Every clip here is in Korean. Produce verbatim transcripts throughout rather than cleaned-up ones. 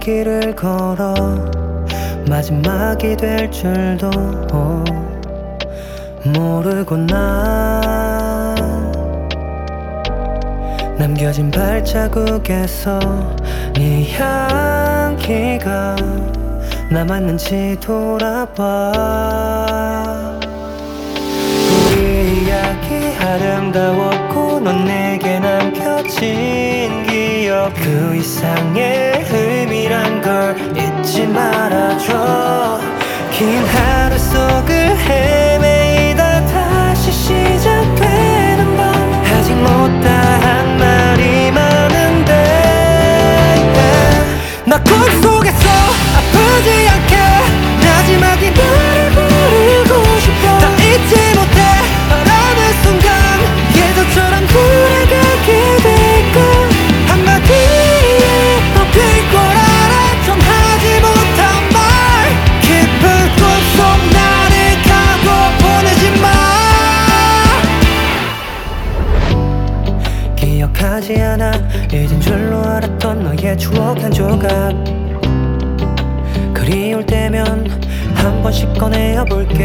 길을 걸어 마지막이 될 줄도 모르고 난 남겨진 발자국에서 네 향기가 남았는지 돌아봐. 우리 이야기 아름다웠고 넌 내게 남겨진 기억, 그 이상의 의미란 걸 잊지 말아줘. 긴 하루 속을 헤매이다 다시 시작되는 밤, 아직 못다한 말이 많은데 나 꿈속에서 아프지 않게 마지막이 너를 부르고 싶어. 다 잊지 못해 바라는 순간 예전처럼 돌아가게 될까. 한마디에 덮일 걸 알아. 전하지 못한 말 깊은 꿈속 나를 가둬 보내지 마. 기억하지 않아 잊은 줄로 알았던 너의 추억 한 조각, 그리울 때면 한 번씩 꺼내어 볼게.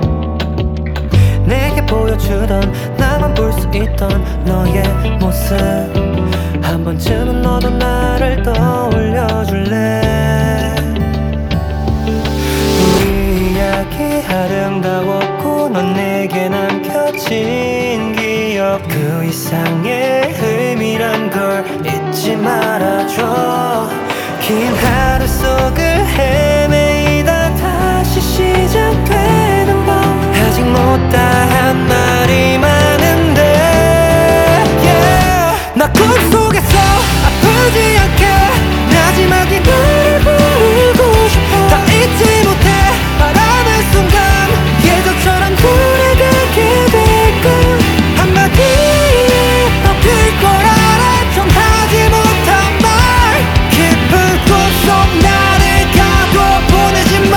내게 보여주던 나만 볼 수 있던 너의 모습, 한 번쯤은 너도 나를 떠올려 줄래. 우리 이야기 아름다웠고 넌 내게 남겨진 기억, 그 이상의 의미란 걸 잊지 말아줘. 긴 하루 속을 헤매이다 다시 시작되는 밤, 아직 못다한 말이 많은데 yeah. 나 꿈속에서 아프지 않게 마지막이 너를 부르고 싶어. 다 잊지 못해 바라는 순간 예전처럼 돌아가게 될까. 한마디에 덮일 걸 알아. 전하지 못한 말 깊은 꿈속 나를 가둬 보내지 마.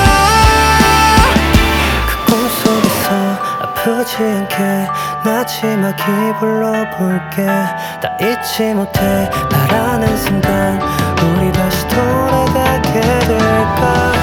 그 꿈속에서 아프지 않게 마지막이 불러볼게. 다 잊지 못해 바라는 순간 우리 다시 돌아가게 될까.